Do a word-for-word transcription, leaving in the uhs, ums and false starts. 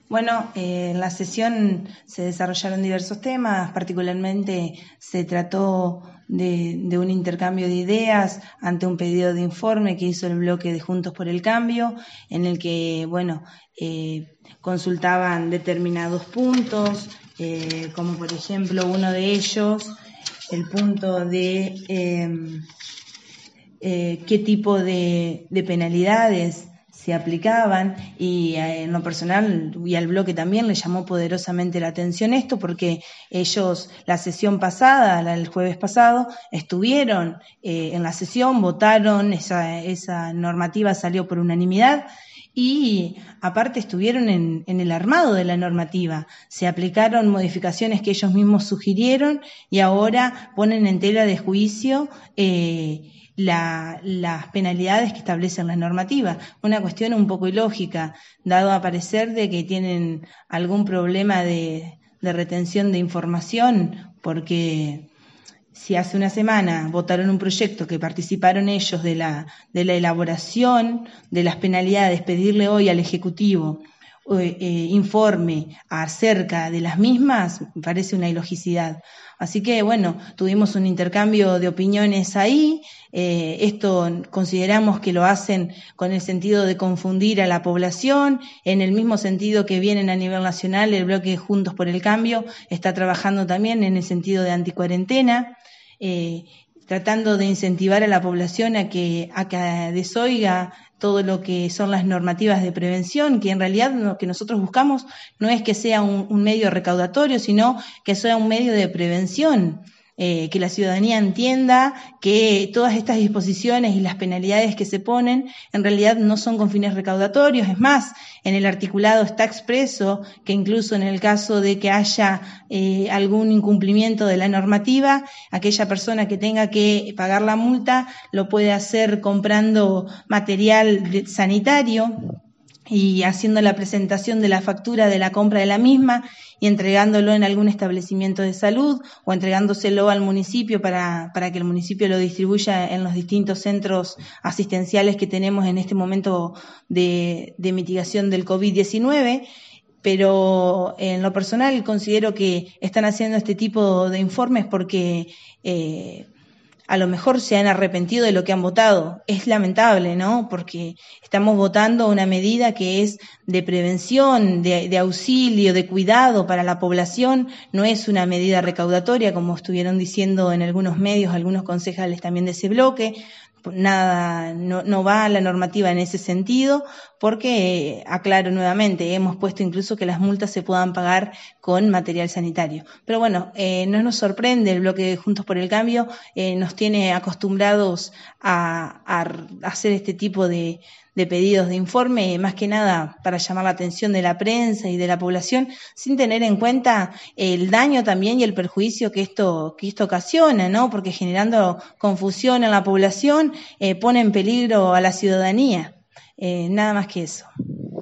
Bueno, eh, en la sesión se desarrollaron diversos temas, particularmente se trató de, de un intercambio de ideas ante un pedido de informe que hizo el bloque de Juntos por el Cambio, en el que, bueno, eh, consultaban determinados puntos, eh, como por ejemplo uno de ellos, el punto de eh, eh, qué tipo de, de penalidades se aplicaban, y en lo personal y al bloque también le llamó poderosamente la atención esto, porque ellos la sesión pasada, la del jueves pasado, estuvieron eh, en la sesión, votaron, esa, esa normativa salió por unanimidad, y aparte estuvieron en, en el armado de la normativa, se aplicaron modificaciones que ellos mismos sugirieron y ahora ponen en tela de juicio eh, La, las penalidades que establecen las normativas. Una cuestión un poco ilógica, dado a parecer de que tienen algún problema de, de retención de información, porque si hace una semana votaron un proyecto que participaron ellos de la, de la elaboración de las penalidades, pedirle hoy al Ejecutivo eh, eh, informe acerca de las mismas, me parece una ilogicidad. Así que, bueno, tuvimos un intercambio de opiniones ahí. Eh, esto consideramos que lo hacen con el sentido de confundir a la población, en el mismo sentido que vienen a nivel nacional. El bloque Juntos por el Cambio está trabajando también en el sentido de anticuarentena, eh, tratando de incentivar a la población a que, a que desoiga todo lo que son las normativas de prevención, que en realidad lo que nosotros buscamos no es que sea un, un medio recaudatorio, sino que sea un medio de prevención, eh, que la ciudadanía entienda que todas estas disposiciones y las penalidades que se ponen en realidad no son con fines recaudatorios. Es más, en el articulado está expreso que incluso en el caso de que haya eh, algún incumplimiento de la normativa, aquella persona que tenga que pagar la multa lo puede hacer comprando material sanitario y haciendo la presentación de la factura de la compra de la misma y entregándolo en algún establecimiento de salud o entregándoselo al municipio para, para que el municipio lo distribuya en los distintos centros asistenciales que tenemos en este momento de, de mitigación del COVID diecinueve. Pero en lo personal considero que están haciendo este tipo de informes porque eh, a lo mejor se han arrepentido de lo que han votado. Es lamentable, ¿no? Porque estamos votando una medida que es de prevención, de, de auxilio, de cuidado para la población. No es una medida recaudatoria, como estuvieron diciendo en algunos medios, algunos concejales también de ese bloque. Nada, no, no va la normativa en ese sentido, porque, aclaro nuevamente, hemos puesto incluso que las multas se puedan pagar con material sanitario. Pero bueno, eh, no nos sorprende, el bloque de Juntos por el Cambio eh, nos tiene acostumbrados a, a hacer este tipo de, de pedidos de informe, más que nada para llamar la atención de la prensa y de la población, sin tener en cuenta el daño también y el perjuicio que esto, que esto ocasiona, ¿no? Porque generando confusión en la población eh, pone en peligro a la ciudadanía. Eh, nada más que eso.